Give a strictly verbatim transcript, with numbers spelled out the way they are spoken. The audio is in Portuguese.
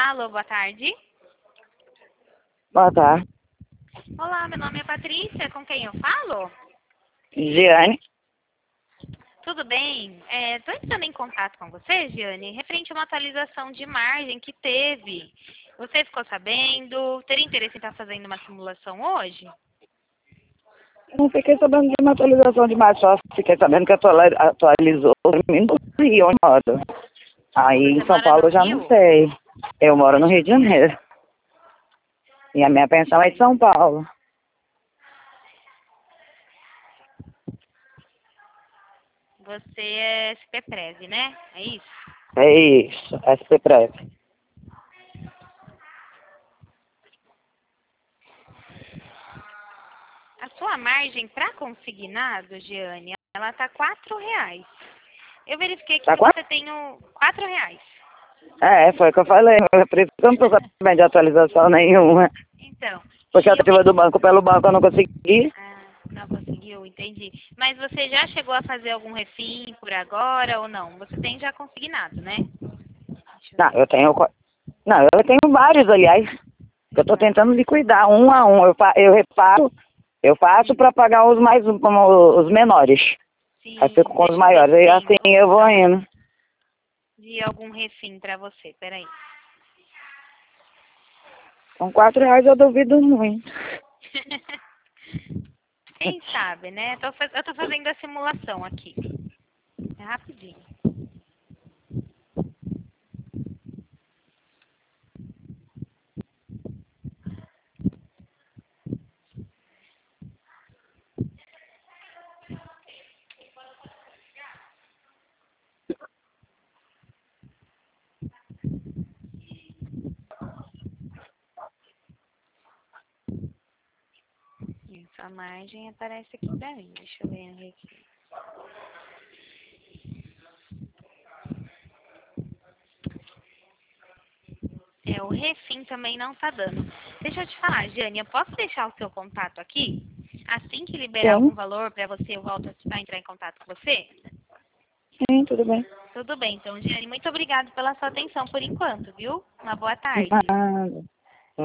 Alô, boa tarde. Boa tarde. Olá, meu nome é Patrícia, com quem eu falo? Giane. Tudo bem? Estou entrando em contato com você, Giane, referente a uma atualização de margem que teve. Você ficou sabendo? Teria interesse em estar fazendo uma simulação hoje? Não fiquei sabendo de uma atualização de mais só fiquei sabendo que atuali- atualizou para mim no Rio, onde eu moro. Aí Você em São mora no Paulo eu já não Rio? sei. Eu moro no Rio de Janeiro. E a minha pensão é de São Paulo. Você é CPPREV, né? É isso? É isso, S P Prev. A sua margem para consignado, Giane, ela está quatro reais. Eu verifiquei aqui Tá que quanto? você tem o quatro reais. É, foi o que eu falei. Por isso que eu não tô sabendo de atualização nenhuma. Então, Porque a e o ativa que... do banco pelo banco eu não consegui. Ah, não conseguiu, entendi. Mas você já chegou a fazer algum refim por agora ou não? Você tem já consignado, né? Deixa eu Não, ver eu aqui. tenho. co- Não, eu tenho vários, aliás. Que eu tô Vai. tentando liquidar um a um. Eu, fa... eu repasso, eu faço Sim, para pagar os mais como os menores. Aí fico sim, com os deixa eu ver maiores. se Aí tem assim eu vou opção indo. de algum refim para você. Peraí. Com quatro reais eu duvido muito. Quem sabe, né? Tô faz- Eu tô fazendo a simulação aqui. É rapidinho. Isso, a margem aparece aqui pra mim. Deixa eu ver aqui. É, o refim também não tá dando. Deixa eu te falar, Jane, eu posso deixar o seu contato aqui? Assim que liberar Sim, algum valor para você, eu volto a entrar em contato com você? sim, tudo bem. Tudo bem, então, Jane, muito obrigada pela sua atenção por enquanto, viu? Uma boa tarde. Nada.